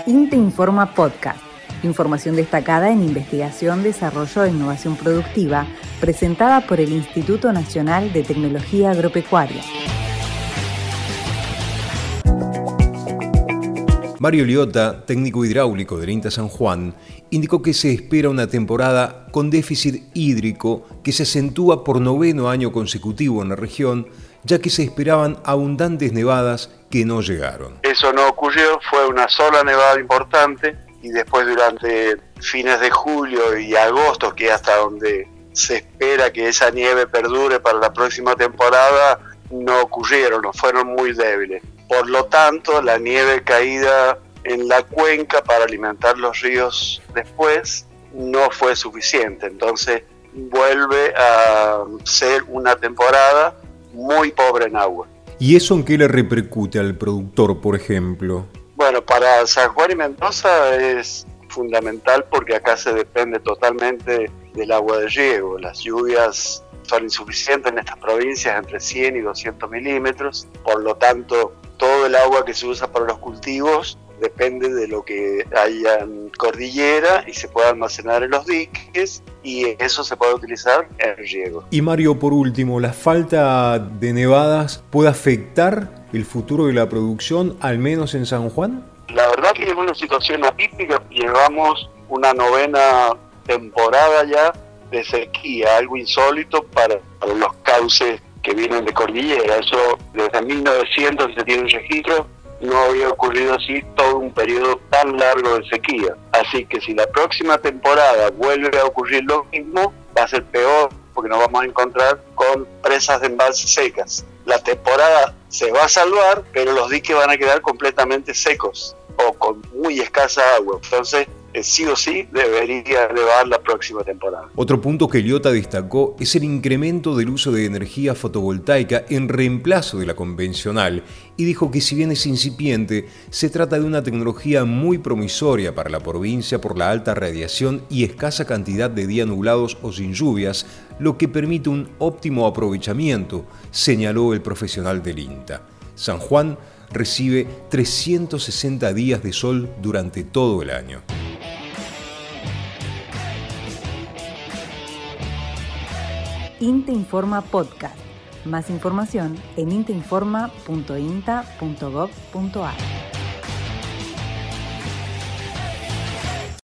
INTE Informa Podcast. Información destacada en investigación, desarrollo e innovación productiva, presentada por el Instituto Nacional de Tecnología Agropecuaria. Mario Liotta, técnico hidráulico del INTA San Juan, indicó que se espera una temporada con déficit hídrico que se acentúa por 9º año consecutivo en la región, ya que se esperaban abundantes nevadas que no llegaron. Eso no ocurrió, fue una sola nevada importante y después durante fines de julio y agosto, que es hasta donde se espera que esa nieve perdure para la próxima temporada, no ocurrieron, no fueron muy débiles. Por lo tanto, la nieve caída en la cuenca para alimentar los ríos después no fue suficiente. Entonces vuelve a ser una temporada muy pobre en agua. ¿Y eso en qué le repercute al productor, por ejemplo? Bueno, para San Juan y Mendoza es fundamental porque acá se depende totalmente del agua de riego. Las lluvias son insuficientes en estas provincias, entre 100 y 200 milímetros. Por lo tanto, todo el agua que se usa para los cultivos depende de lo que haya en cordillera y se pueda almacenar en los diques, y eso se puede utilizar en riego. Y Mario, por último, ¿la falta de nevadas puede afectar el futuro de la producción, al menos en San Juan? La verdad que es una situación atípica. Llevamos una 9ª temporada ya de sequía, algo insólito para los cauces que vienen de cordillera. Eso desde 1900 se tiene un registro, no había ocurrido así todo un periodo tan largo de sequía. Así que si la próxima temporada vuelve a ocurrir lo mismo, va a ser peor, porque nos vamos a encontrar con presas de embalse secas. La temporada se va a salvar, pero los diques van a quedar completamente secos o con muy escasa agua. Entonces, sí o sí debería elevar la próxima temporada. Otro punto que Liotta destacó es el incremento del uso de energía fotovoltaica en reemplazo de la convencional, y dijo que si bien es incipiente, se trata de una tecnología muy promisoria para la provincia por la alta radiación y escasa cantidad de días nublados o sin lluvias, lo que permite un óptimo aprovechamiento, señaló el profesional del INTA. San Juan recibe 360 días de sol durante todo el año. INTE Informa Podcast. Más información en inteinforma.inta.gov.ar.